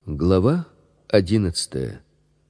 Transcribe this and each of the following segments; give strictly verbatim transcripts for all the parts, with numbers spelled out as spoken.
Глава одиннадцатая.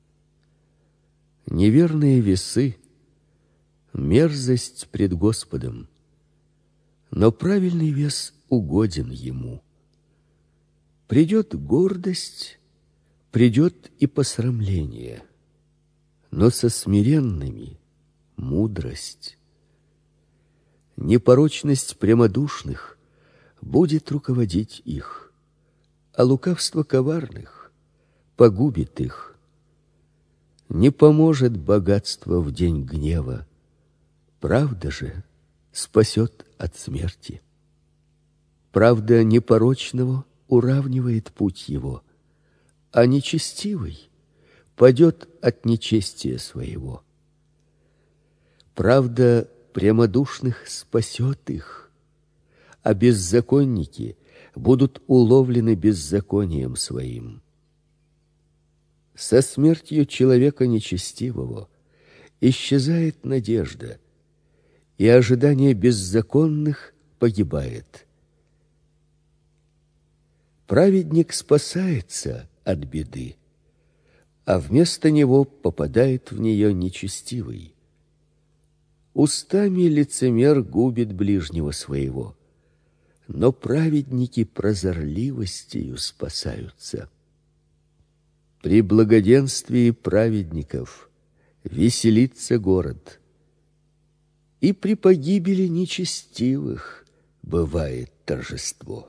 Неверные весы — мерзость пред Господом, но правильный вес угоден Ему. Придет гордость, придет и посрамление, но со смиренными мудрость. Непорочность прямодушных будет руководить их, а лукавство коварных погубит их. Не поможет богатство в день гнева, правда же спасет от смерти. Правда непорочного уравнивает путь его, а нечестивый падет от нечестия своего. Правда прямодушных спасет их, а беззаконники будут уловлены беззаконием своим. Со смертью человека нечестивого исчезает надежда, и ожидание беззаконных погибает. Праведник спасается от беды, а вместо него попадает в нее нечестивый. Устами лицемер губит ближнего своего, но праведники прозорливостью спасаются. При благоденствии праведников веселится город, и при погибели нечестивых бывает торжество.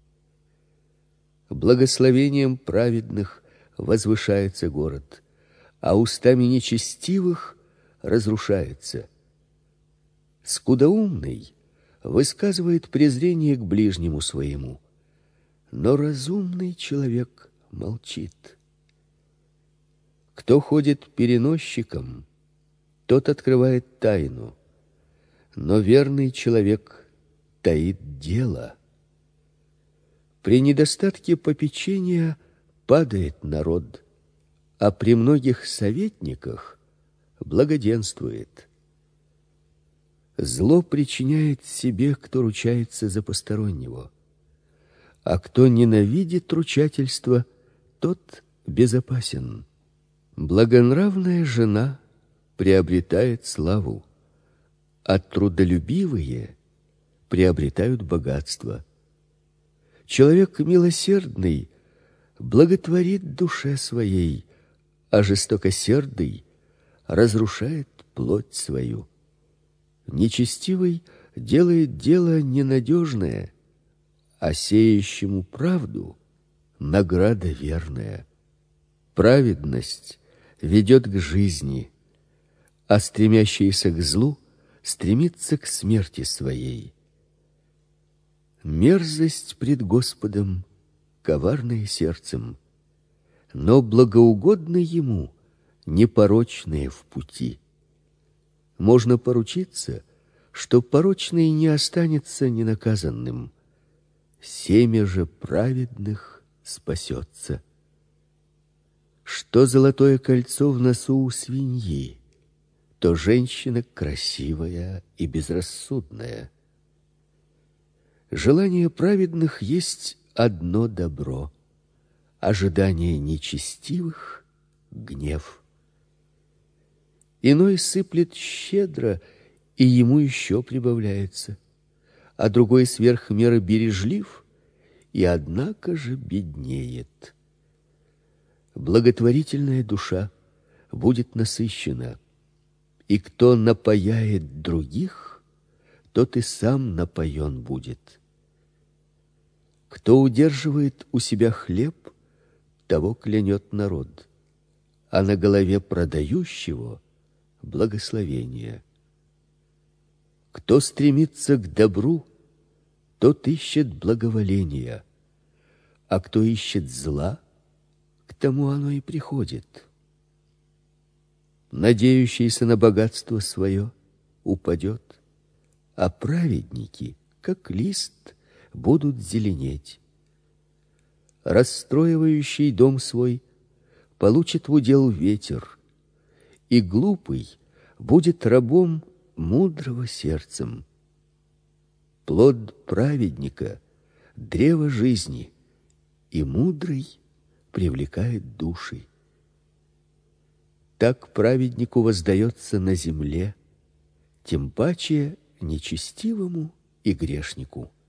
Благословением праведных возвышается город, а устами нечестивых разрушается. Скудоумный высказывает презрение к ближнему своему, но разумный человек молчит. Кто ходит переносчиком, тот открывает тайну, но верный человек таит дело. При недостатке попечения падает народ, а при многих советниках благоденствует. Зло причиняет себе, кто ручается за постороннего, а кто ненавидит ручательство, тот безопасен. Благонравная жена приобретает славу, а трудолюбивые приобретают богатство. Человек милосердный благотворит душе своей, а жестокосердый разрушает плоть свою. Нечестивый делает дело ненадежное, а сеющему правду награда верная. Праведность ведет к жизни, а стремящийся к злу стремится к смерти своей. Мерзость пред Господом коварное сердцем, но благоугодны Ему непорочные в пути. Можно поручиться, что порочный не останется ненаказанным. Семя же праведных спасется. Что золотое кольцо в носу у свиньи, то женщина красивая и безрассудная. Желание праведных есть одно добро, ожидание нечестивых — гнев. Иной сыплет щедро, и ему еще прибавляется, а другой сверх меры бережлив, и однако же беднеет. Благотворительная душа будет насыщена, и кто напояет других, тот и сам напоен будет. Кто удерживает у себя хлеб, того клянет народ, а на голове продающего благословение. Кто стремится к добру, тот ищет благоволения, а кто ищет зла, к тому оно и приходит. Надеющийся на богатство свое упадет, а праведники, как лист, будут зеленеть. Расстроивающий дом свой получит в удел ветер, и глупый будет рабом мудрого сердцем. Плод праведника — древо жизни, и мудрый привлекает души. Так праведнику воздается на земле, тем паче нечестивому и грешнику